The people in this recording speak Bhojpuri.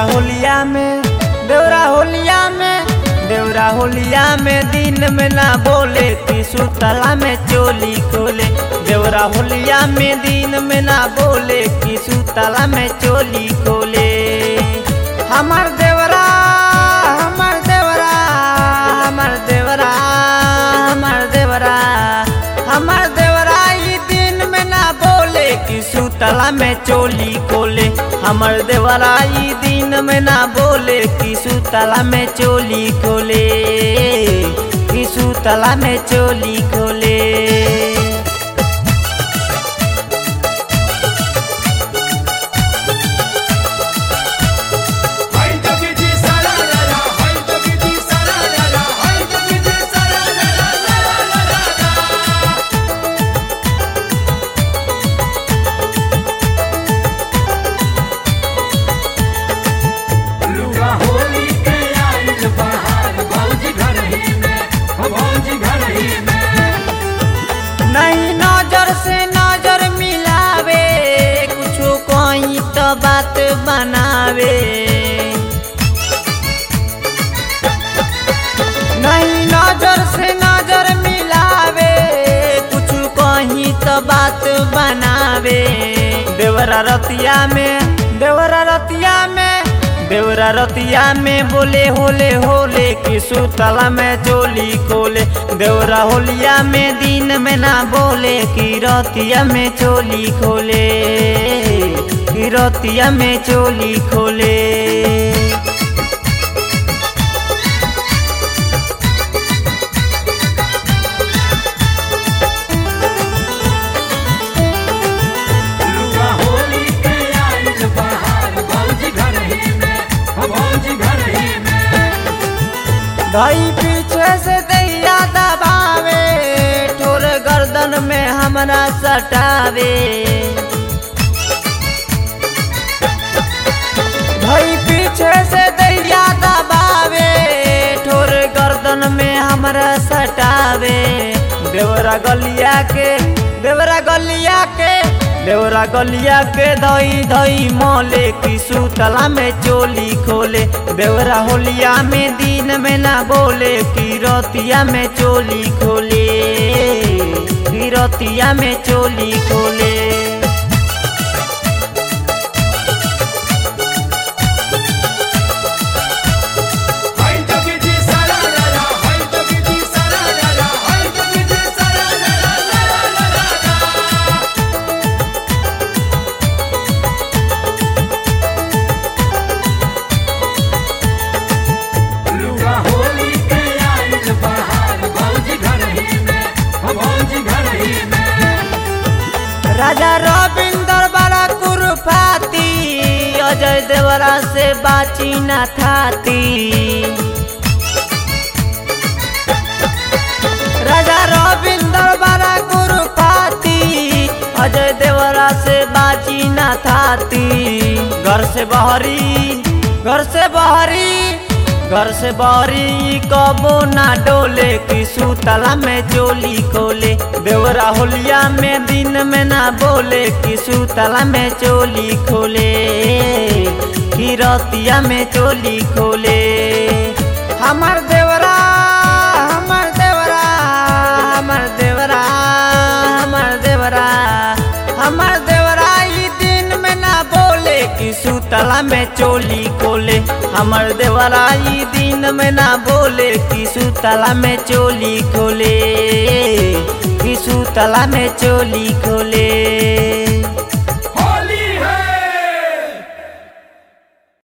देवरा होलिया में दिन में ना बोले कि सुतला में चोली खोले। देवरा होलिया में दिन में ना बोले कि सुतला में चोली खोले। हमार देवरा हमार देवरा हमार देवरा हमार देवरा हमार देवरा ई दिन में ना बोले कि सुतला में चोली खोले। हमार देवरा ई दिन में ना बोले कि सुतला में चोली खोले, कि सुतला में चोली खोले। नहीं नजर से नजर मिलावे, कुछो कोई तो बात बनावे। नहीं नजर से नजर मिलावे, कुछो कोई तो बात बनावे। देवरा रतिया में बोले होले होले कि सुतला में चोली खोले। देवरा होलिया में दिन में ना बोले कि रतिया में चोली खोले, कि रतिया में चोली खोले। भाई पीछे से दैया दबावे, ठोर गर्दन में हमरा सटावे। भाई पीछे से दैया दबावे, ठोर गर्दन में हमरा सटावे। देवरा गलिया के धई धई मोले कि सुतला में चोली खोले। देवरा होलिया में दिन में ना बोले कि रतिया में चोली खोले, कि रतिया में चोली खोले। राजा रविंदर बड़ा कुरफाती, अजय देवरा से बाची न थाती। राजा रविंदर बड़ा कुरफाती, अजय देवरा से बाची न थाती। घर से बहरी कबो ना डोले कि सुतला में चोली खोले। देवरा होलिया में दिन में ना बोले कि सुतला में चोली खोले, कि रतिया में चोली खोले। हमार देवरा हमार देवरा हमार देवरा हमार देवरा हमार देवरा ई दिन में ना बोले कि सुतला में चोली खोले। हमार देवरा ई दिन में ना बोले कि सुतला में चोली खोले, कि सुतला में चोली खोले।